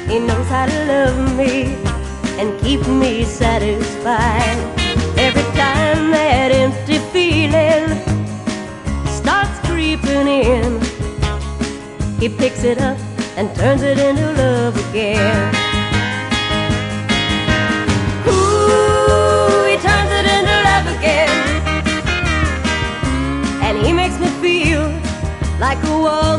He knows how to love me and keep me satisfied. Every time that empty feeling starts creeping in, he picks it up and turns it into love again. Ooh, he turns it into love again. And he makes me feel like a wall